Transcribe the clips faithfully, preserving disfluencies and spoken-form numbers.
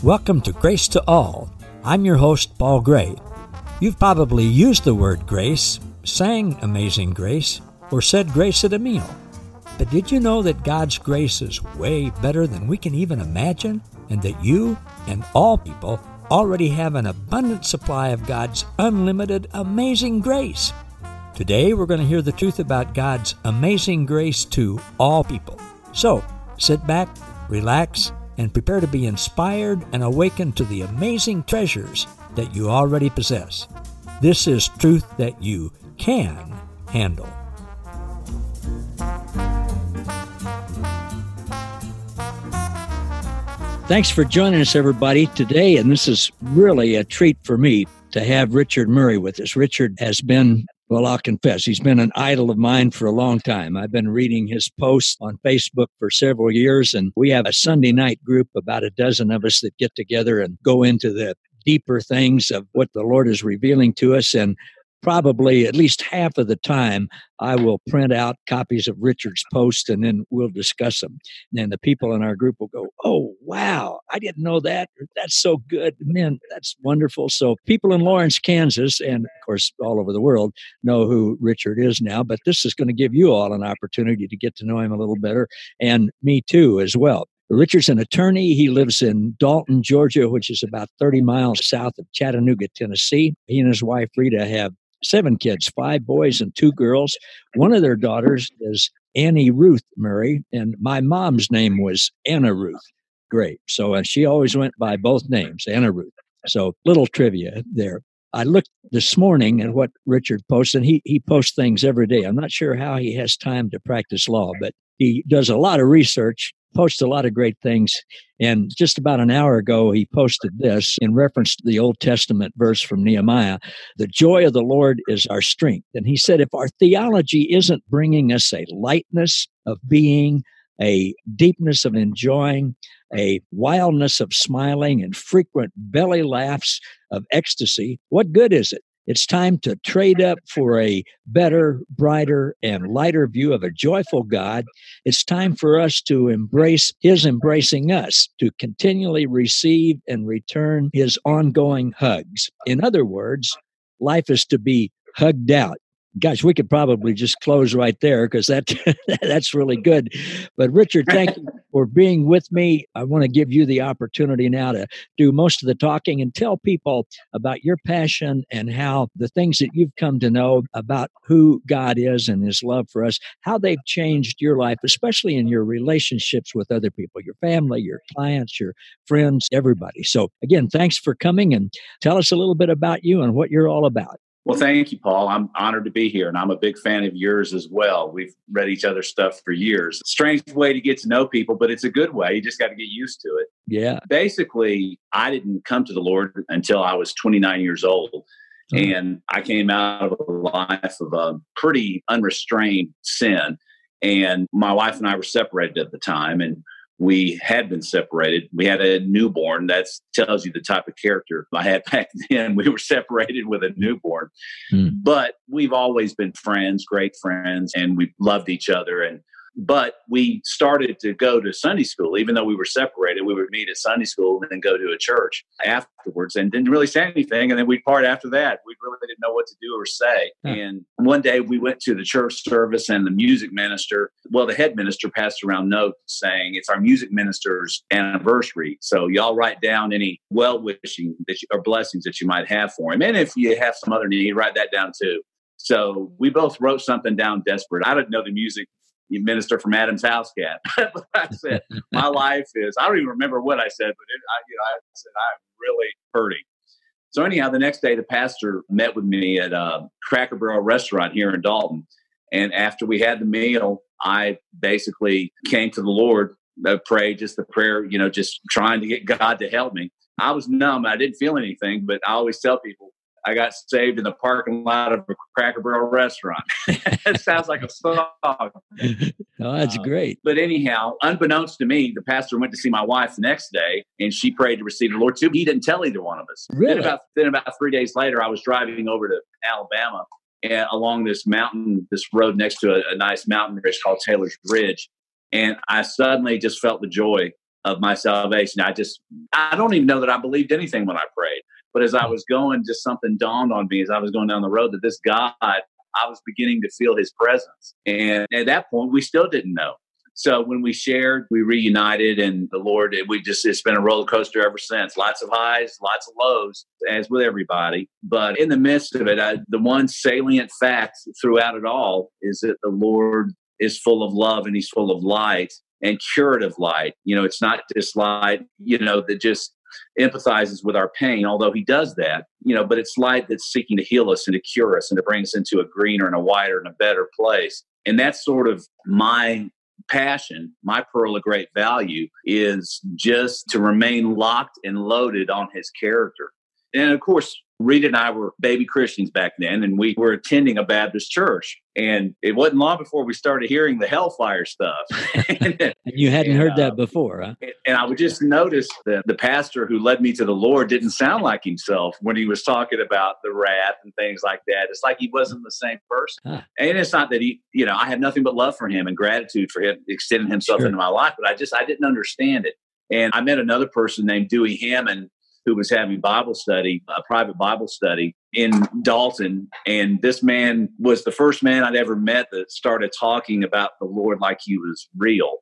Welcome to Grace to All. I'm your host, Paul Gray. You've probably used the word grace, sang Amazing Grace, or said grace at a meal. But did you know that God's grace is way better than we can even imagine, and that you and all people already have an abundant supply of God's unlimited, amazing grace? Today, we're going to hear the truth about God's amazing grace to all people. So, sit back, relax, and prepare to be inspired and awakened to the amazing treasures that you already possess. This is truth that you can handle. Thanks for joining us, everybody, today. And this is really a treat for me to have Richard Murray with us. Richard has been, well, I'll confess, he's been an idol of mine for a long time. I've been reading his posts on Facebook for several years, and we have a Sunday night group, about a dozen of us that get together and go into the deeper things of what the Lord is revealing to us. And probably at least half of the time, I will print out copies of Richard's posts and then we'll discuss them. And the people in our group will go, oh, wow, I didn't know that. That's so good. Man, that's wonderful. So people in Lawrence, Kansas, and of course all over the world know who Richard is now, but this is going to give you all an opportunity to get to know him a little better, and me too as well. Richard's an attorney. He lives in Dalton, Georgia, which is about thirty miles south of Chattanooga, Tennessee. He and his wife, Rita, have seven kids, five boys and two girls. One of their daughters is Annie Ruth Murray, and my mom's name was Anna Ruth Gray. So uh, she always went by both names, Anna Ruth. So little trivia there. I looked this morning at what Richard posts, and he, he posts things every day. I'm not sure how he has time to practice law, but he does a lot of research, posts a lot of great things. And just about an hour ago, he posted this in reference to the Old Testament verse from Nehemiah: the joy of the Lord is our strength. And he said, if our theology isn't bringing us a lightness of being, a deepness of enjoying, a wildness of smiling, and frequent belly laughs of ecstasy, what good is it? It's time to trade up for a better, brighter, and lighter view of a joyful God. It's time for us to embrace His embracing us, to continually receive and return His ongoing hugs. In other words, life is to be hugged out. Gosh, we could probably just close right there because that that's really good. But Richard, thank you for being with me. I want to give you the opportunity now to do most of the talking and tell people about your passion and how the things that you've come to know about who God is and His love for us, how they've changed your life, especially in your relationships with other people, your family, your clients, your friends, everybody. So again, thanks for coming, and tell us a little bit about you and what you're all about. Well, thank you, Paul. I'm honored to be here, and I'm a big fan of yours as well. We've read each other's stuff for years. Strange way to get to know people, but it's a good way. You just got to get used to it. Yeah. Basically, I didn't come to the Lord until I was twenty-nine years old, mm-hmm. and I came out of a life of a pretty unrestrained sin. And my wife and I were separated at the time, and we had been separated. We had a newborn. That tells you the type of character I had back then. We were separated with a newborn. Mm. But we've always been friends, great friends, and we loved each other. And But we started to go to Sunday school. Even though we were separated, we would meet at Sunday school and then go to a church afterwards, and didn't really say anything. And then we'd part after that. We really didn't know what to do or say. Huh. And one day we went to the church service, and the music minister, well, the head minister passed around notes saying, it's our music minister's anniversary. So y'all write down any well-wishing that you, or blessings that you might have for him. And if you have some other need, write that down too. So we both wrote something down desperate. I didn't know the music minister from Adam's House Cat. But I said, my life is, I don't even remember what I said, but it, I, you know, I said, I'm really hurting. So anyhow, the next day, the pastor met with me at a Cracker Barrel restaurant here in Dalton. And after we had the meal, I basically came to the Lord, uh, prayed just the prayer, you know, just trying to get God to help me. I was numb. I didn't feel anything, but I always tell people, I got saved in the parking lot of a Cracker Barrel restaurant. It sounds like a song. Oh, that's uh, great. But anyhow, unbeknownst to me, the pastor went to see my wife the next day, and she prayed to receive the Lord too. He didn't tell either one of us. Really? Then about, then about three days later, I was driving over to Alabama, and along this mountain, this road next to a, a nice mountain bridge called Taylor's Bridge. And I suddenly just felt the joy of my salvation. I just, I don't even know that I believed anything when I prayed. But as I was going, just something dawned on me as I was going down the road that this God, I was beginning to feel his presence. And at that point, we still didn't know. So when we shared, we reunited, and the Lord, we just, it's been a roller coaster ever since. Lots of highs, lots of lows, as with everybody. But in the midst of it, I, the one salient fact throughout it all is that the Lord is full of love and he's full of light and curative light. You know, it's not this light, you know, that just empathizes with our pain, although he does that, you know, but it's light that's seeking to heal us and to cure us and to bring us into a greener and a wider and a better place. And that's sort of my passion. My pearl of great value is just to remain locked and loaded on his character. And of course, Rita and I were baby Christians back then, and we were attending a Baptist church. And it wasn't long before we started hearing the hellfire stuff. And you hadn't and, heard uh, that before, huh? And I would just notice that the pastor who led me to the Lord didn't sound like himself when he was talking about the wrath and things like that. It's like he wasn't the same person. Huh. And it's not that he, you know, I have nothing but love for him and gratitude for him extending himself sure. into my life, but I just, I didn't understand it. And I met another person named Dewey Hammond, who was having Bible study, a private Bible study in Dalton. And this man was the first man I'd ever met that started talking about the Lord like he was real.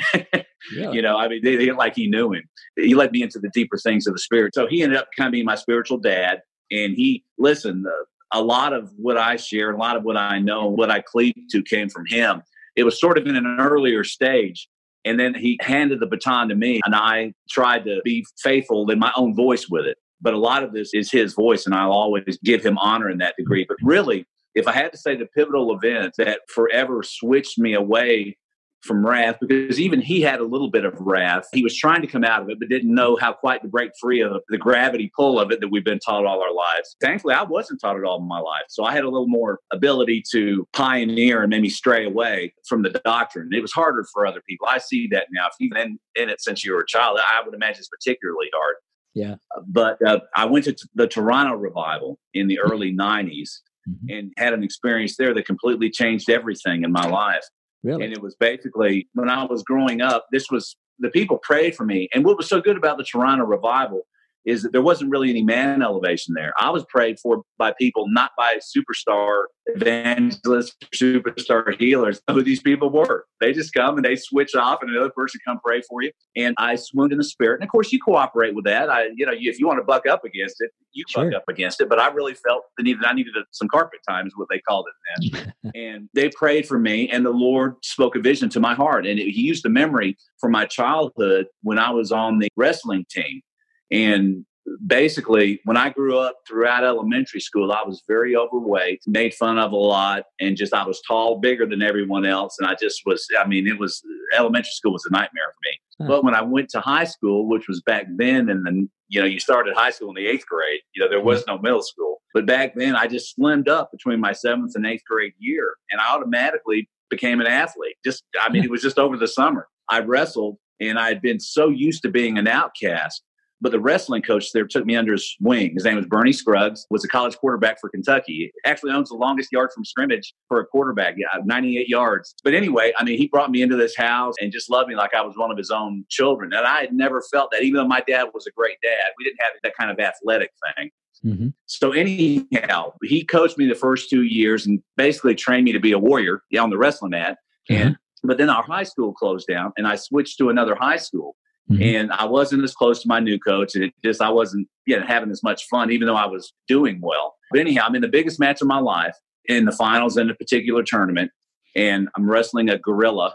Yeah. You know, I mean, they, they, like he knew him. He led me into the deeper things of the Spirit. So he ended up kind of being my spiritual dad. And he, listen, uh, a lot of what I share, a lot of what I know, what I cleave to came from him. It was sort of in an earlier stage. And then he handed the baton to me, and I tried to be faithful in my own voice with it. But a lot of this is his voice, and I'll always give him honor in that degree. But really, if I had to say the pivotal event that forever switched me away from wrath, because even he had a little bit of wrath. He was trying to come out of it, but didn't know how quite to break free of the gravity pull of it that we've been taught all our lives. Thankfully, I wasn't taught it all my life. So I had a little more ability to pioneer and maybe stray away from the doctrine. It was harder for other people. I see that now. If you've been in it since you were a child, I would imagine it's particularly hard. Yeah. Uh, but uh, I went to t- the Toronto revival in the early nineties mm-hmm. and had an experience there that completely changed everything in my life. Really? And it was basically, when I was growing up, this was, the people prayed for me. And what was so good about the Toronto revival is that there wasn't really any man elevation there. I was prayed for by people, not by superstar evangelists, superstar healers, who these people were. They just come and they switch off and another person come pray for you. And I swooned in the Spirit. And of course, you cooperate with that. I, you know, if you want to buck up against it, you sure. buck up against it. But I really felt the need that I needed some carpet time is what they called it then. And they prayed for me, and the Lord spoke a vision to my heart. And it, he used the memory from my childhood when I was on the wrestling team. And basically, when I grew up throughout elementary school, I was very overweight, made fun of a lot, and just I was tall, bigger than everyone else. And I just was, I mean, it was, elementary school was a nightmare for me. Huh. But when I went to high school, which was back then, and then, you know, you started high school in the eighth grade, you know, there was no middle school. But back then, I just slimmed up between my seventh and eighth grade year, and I automatically became an athlete. Just, I mean, it was just over the summer. I wrestled, and I had been so used to being an outcast. But the wrestling coach there took me under his wing. His name was Bernie Scruggs, was a college quarterback for Kentucky. Actually owns the longest yard from scrimmage for a quarterback, yeah, ninety-eight yards. But anyway, I mean, he brought me into this house and just loved me like I was one of his own children. And I had never felt that, even though my dad was a great dad. We didn't have that kind of athletic thing. Mm-hmm. So anyhow, he coached me the first two years and basically trained me to be a warrior on the wrestling mat. Mm-hmm. And but then our high school closed down, and I switched to another high school. Mm-hmm. And I wasn't as close to my new coach, and it just, I wasn't you know, having as much fun, even though I was doing well. But anyhow, I'm in the biggest match of my life in the finals in a particular tournament, and I'm wrestling a gorilla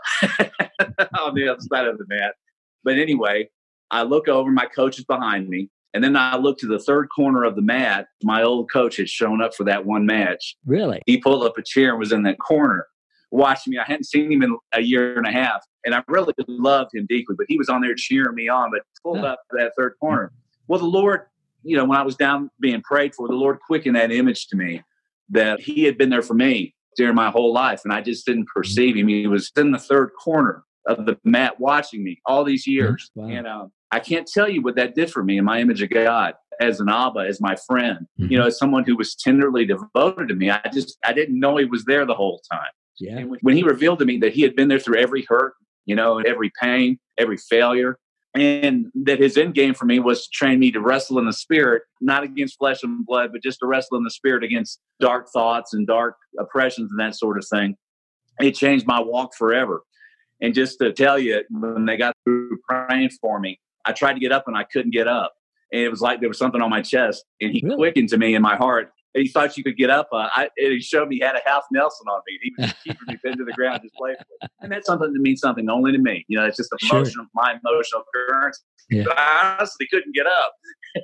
on the other side of the mat. But anyway, I look over, my coach is behind me, and then I look to the third corner of the mat. My old coach had shown up for that one match. Really? He pulled up a chair and was in that corner watching me. I hadn't seen him in a year and a half. And I really loved him deeply, but he was on there cheering me on, but pulled yeah. up to that third corner. Well, the Lord, you know, when I was down being prayed for, the Lord quickened that image to me that he had been there for me during my whole life. And I just didn't perceive him. He was in the third corner of the mat watching me all these years. Wow. And um, I can't tell you what that did for me in my image of God as an Abba, as my friend, mm-hmm. you know, as someone who was tenderly devoted to me. I just, I didn't know he was there the whole time. Yeah. And when he revealed to me that he had been there through every hurt, you know, every pain, every failure, and that his end game for me was to train me to wrestle in the spirit, not against flesh and blood, but just to wrestle in the spirit against dark thoughts and dark oppressions and that sort of thing. It changed my walk forever. And just to tell you, when they got through praying for me, I tried to get up and I couldn't get up. And it was like there was something on my chest, and he really? quickened to me in my heart. And he thought you could get up. Uh, I, and he showed me he had a half Nelson on me. He was keeping me pinned to the ground just playfully. And that's something that means something only to me. You know, it's just an sure. emotional, my emotional current. Yeah. But I honestly couldn't get up.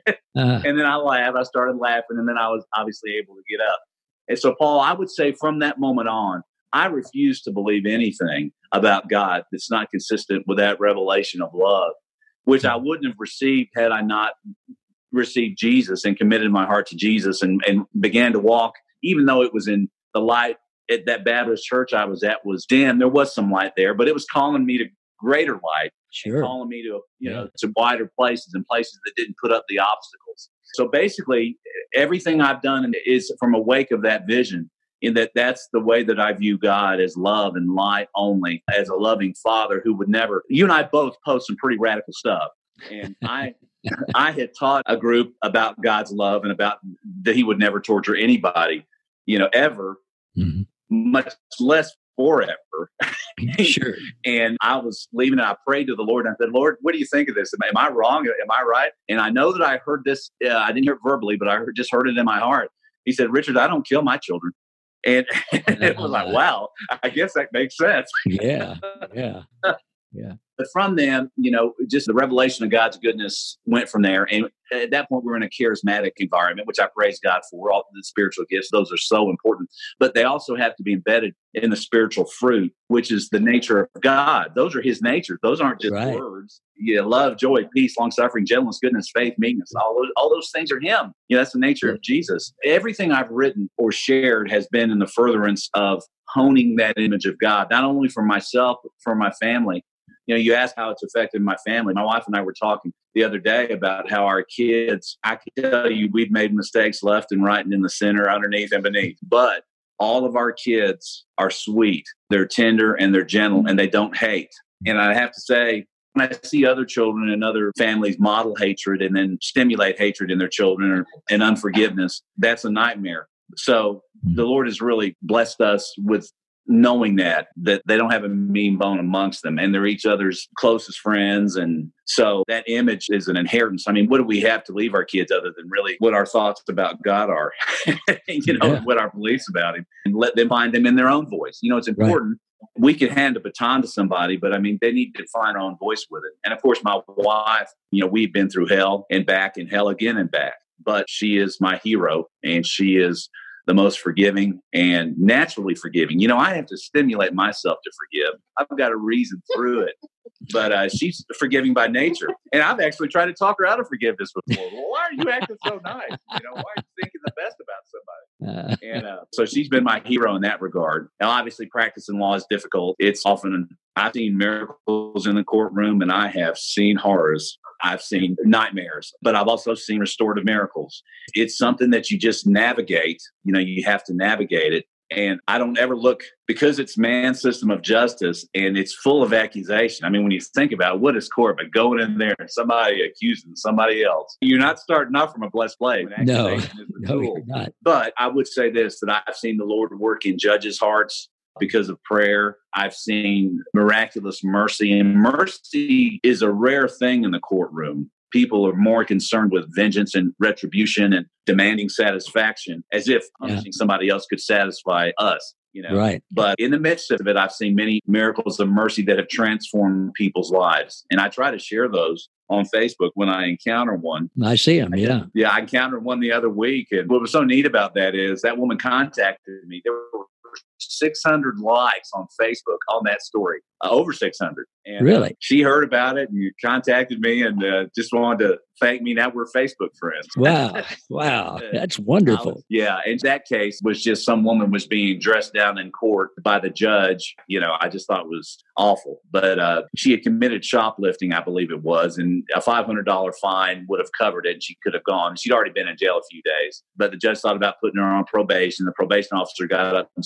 uh, and then I laughed. I started laughing, and then I was obviously able to get up. And so, Paul, I would say from that moment on, I refuse to believe anything about God that's not consistent with that revelation of love, which I wouldn't have received had I not received Jesus and committed my heart to Jesus and, and began to walk, even though it was in the light at that Baptist church I was at was dim. There was some light there, but it was calling me to greater light, sure. calling me to, you yeah. know, to wider places and places that didn't put up the obstacles. So basically, everything I've done is from a wake of that vision, in that that's the way that I view God, as love and light only, as a loving Father who would never, you and I both post some pretty radical stuff. And I, I had taught a group about God's love and about that he would never torture anybody, you know, ever, mm-hmm. much less forever. Sure. And I was leaving and I prayed to the Lord and I said, Lord, what do you think of this? Am, am I wrong? Am I right? And I know that I heard this, uh, I didn't hear it verbally, but I heard, just heard it in my heart. He said, Richard, I don't kill my children. And it was like, wow, I guess that makes sense. Yeah, yeah, yeah. But from them, you know, just the revelation of God's goodness went from there. And at that point, we were in a charismatic environment, which I praise God for. All the spiritual gifts, those are so important. But they also have to be embedded in the spiritual fruit, which is the nature of God. Those are his nature. Those aren't just right. words. Yeah, love, joy, peace, long-suffering, gentleness, goodness, faith, meekness. All those, all those things are him. You know, that's the nature yeah. of Jesus. Everything I've written or shared has been in the furtherance of honing that image of God, not only for myself, but for my family. You know, you asked how it's affected my family. My wife and I were talking the other day about how our kids, I can tell you, we've made mistakes left and right and in the center, underneath and beneath. But all of our kids are sweet. They're tender and they're gentle and they don't hate. And I have to say, when I see other children and other families model hatred and then stimulate hatred in their children or, and unforgiveness, that's a nightmare. So the Lord has really blessed us with knowing that, that they don't have a mean bone amongst them and they're each other's closest friends. And so that image is an inheritance. I mean, what do we have to leave our kids other than really what our thoughts about God are, you know, yeah. what our beliefs about him, and let them find them in their own voice. You know, it's important. Right. We can hand a baton to somebody, but I mean, they need to find their own voice with it. And of course, my wife, you know, we've been through hell and back and hell again and back, but she is my hero and she is the most forgiving and naturally forgiving. You know, I have to stimulate myself to forgive. I've got to reason through it. But uh, she's forgiving by nature. And I've actually tried to talk her out of forgiveness before. Well, why are you acting so nice? You know, why are you thinking the best about somebody? Uh, and uh, so she's been my hero in that regard. Now, obviously, practicing law is difficult. It's often, I've seen miracles in the courtroom and I have seen horrors. I've seen nightmares, but I've also seen restorative miracles. It's something that you just navigate. You know, you have to navigate it. And I don't ever look, because it's man's system of justice and it's full of accusation. I mean, when you think about it, what is court but going in there and somebody accusing somebody else? You're not starting off from a blessed place. No, no, you're not. But I would say this, that I've seen the Lord work in judges' hearts because of prayer. I've seen miraculous mercy, and mercy is a rare thing in the courtroom. People are more concerned with vengeance and retribution and demanding satisfaction, as if punishing yeah. somebody else could satisfy us, you know. Right. But in the midst of it, I've seen many miracles of mercy that have transformed people's lives. And I try to share those on Facebook when I encounter one. I see them, yeah. Yeah, I encountered one the other week. And what was so neat about that is that woman contacted me. There were six hundred likes on Facebook on that story, uh, over six hundred. And really? Uh, she heard about it and contacted me and uh, just wanted to thank me. Now we're Facebook friends. Wow. Wow. That's wonderful. Was, yeah. In that case was just some woman was being dressed down in court by the judge. You know, I just thought it was awful. But uh, she had committed shoplifting, I believe it was, and a five hundred dollars fine would have covered it and she could have gone. She'd already been in jail a few days. But the judge thought about putting her on probation. The probation officer got up and said, she's not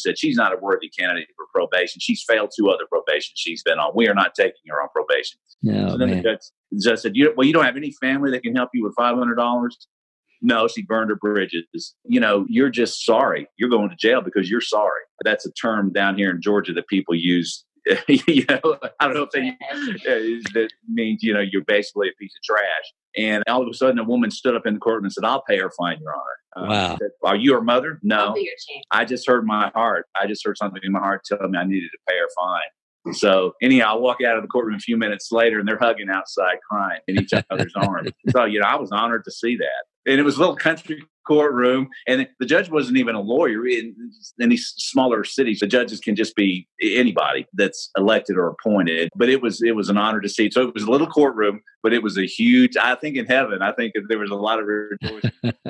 not a worthy candidate for probation. She's failed two other probations she's been on. We are not taking her on probation. No, so then man. the judge, the judge said, you, well, you don't have any family that can help you with five hundred dollars? No, she burned her bridges. You know, you're just sorry. You're going to jail because you're sorry. That's a term down here in Georgia that people use. you know, I don't know if they, uh, that means, you know, you're basically a piece of trash. And all of a sudden, a woman stood up in the courtroom and said, I'll pay her fine, Your Honor. Wow. Um, said, are you her mother? No. Your I just heard my heart. I just heard something in my heart telling me I needed to pay her fine. So anyhow, I walk out of the courtroom a few minutes later and they're hugging outside crying in each other's arms. So, you know, I was honored to see that. And it was a little country courtroom, and the judge wasn't even a lawyer. In, in these smaller cities, the judges can just be anybody that's elected or appointed. But it was it was an honor to see. So it was a little courtroom, but it was a huge. I think in heaven, I think there was a lot of rejoicing.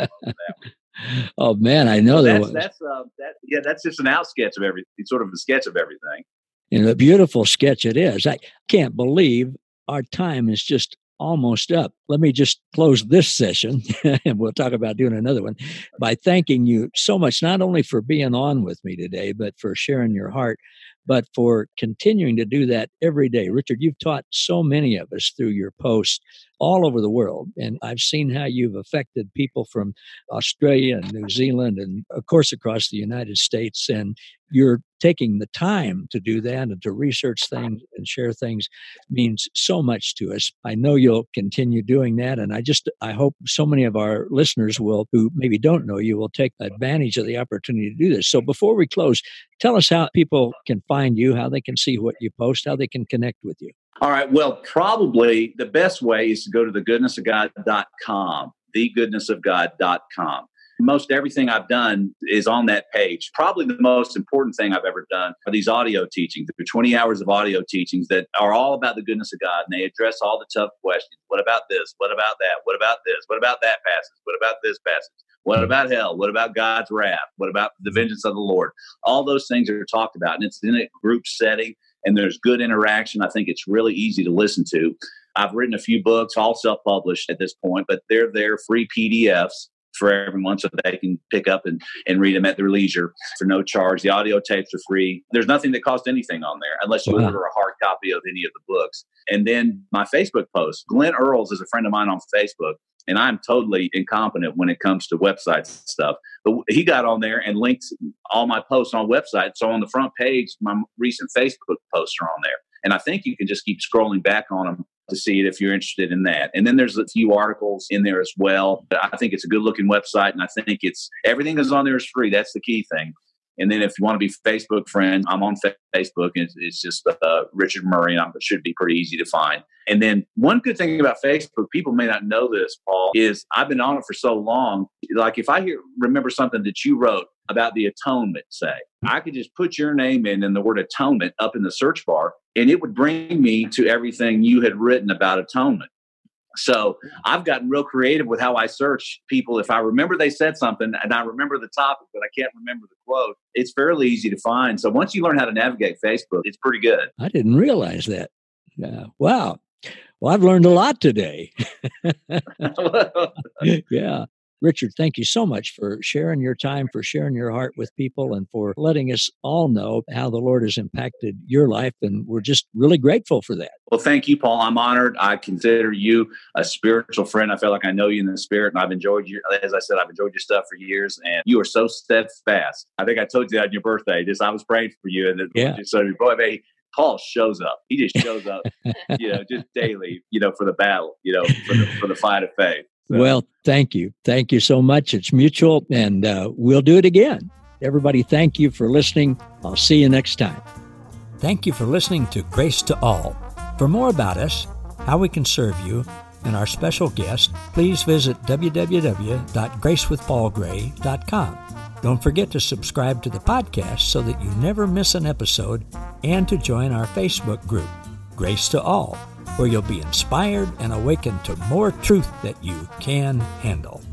Oh man, I know so there that's, was. That's uh, that. Yeah, that's just an out sketch of everything. Sort of a sketch of everything. And a beautiful sketch it is. I can't believe our time is just almost up. Let me just close this session, and we'll talk about doing another one, by thanking you so much, not only for being on with me today, but for sharing your heart, but for continuing to do that every day. Richard, you've taught so many of us through your posts all over the world, and I've seen how you've affected people from Australia and New Zealand and, of course, across the United States, and you're taking the time to do that and to research things and share things means so much to us. I know you'll continue doing that, and I just I hope so many of our listeners will, who maybe don't know you, will take advantage of the opportunity to do this. So before we close, tell us how people can find you, how they can see what you post, how they can connect with you. All right. Well, probably the best way is to go to the goodness of god dot com, the goodness of god dot com. Most everything I've done is on that page. Probably the most important thing I've ever done are these audio teachings. There are twenty hours of audio teachings that are all about the goodness of God, and they address all the tough questions. What about this? What about that? What about this? What about that passage? What about this passage? What about hell? What about God's wrath? What about the vengeance of the Lord? All those things are talked about, and it's in a group setting, and there's good interaction. I think it's really easy to listen to. I've written a few books, all self-published at this point, but they're there, free P D Fs for everyone so they can pick up and, and read them at their leisure for no charge. The audio tapes are free. There's nothing that costs anything on there unless you wow. order a hard copy of any of the books. And then my Facebook post, Glenn Earls is a friend of mine on Facebook, and I'm totally incompetent when it comes to websites and stuff. But he got on there and linked all my posts on websites. So on the front page, my recent Facebook posts are on there. And I think you can just keep scrolling back on them to see it if you're interested in that. And then there's a few articles in there as well. But I think it's a good looking website, and I think it's everything that's on there is free. That's the key thing. And then if you want to be Facebook friend, I'm on Facebook. It's, it's just uh, Richard Murray, and it should be pretty easy to find. And then one good thing about Facebook, people may not know this, Paul, is I've been on it for so long. Like if I hear, remember something that you wrote about the atonement, say, I could just put your name in and the word atonement up in the search bar, and it would bring me to everything you had written about atonement. So I've gotten real creative with how I search people. If I remember they said something and I remember the topic, but I can't remember the quote, it's fairly easy to find. So once you learn how to navigate Facebook, it's pretty good. I didn't realize that. Uh, wow. Well, I've learned a lot today. Yeah. Richard, thank you so much for sharing your time, for sharing your heart with people, and for letting us all know how the Lord has impacted your life. And we're just really grateful for that. Well, thank you, Paul. I'm honored. I consider you a spiritual friend. I feel like I know you in the spirit, and I've enjoyed you. As I said, I've enjoyed your stuff for years, and you are so steadfast. I think I told you that on your birthday. Just I was praying for you, and yeah. just, so boy, man, Paul shows up. He just shows up, you know, just daily, you know, for the battle, you know, for the for the fight of faith. So. Well, thank you. Thank you so much. It's mutual, and uh, we'll do it again. Everybody, thank you for listening. I'll see you next time. Thank you for listening to Grace to All. For more about us, how we can serve you, and our special guest, please visit w w w dot grace with paul gray dot com. Don't forget to subscribe to the podcast so that you never miss an episode, and to join our Facebook group, Grace to All, where you'll be inspired and awakened to more truth that you can handle.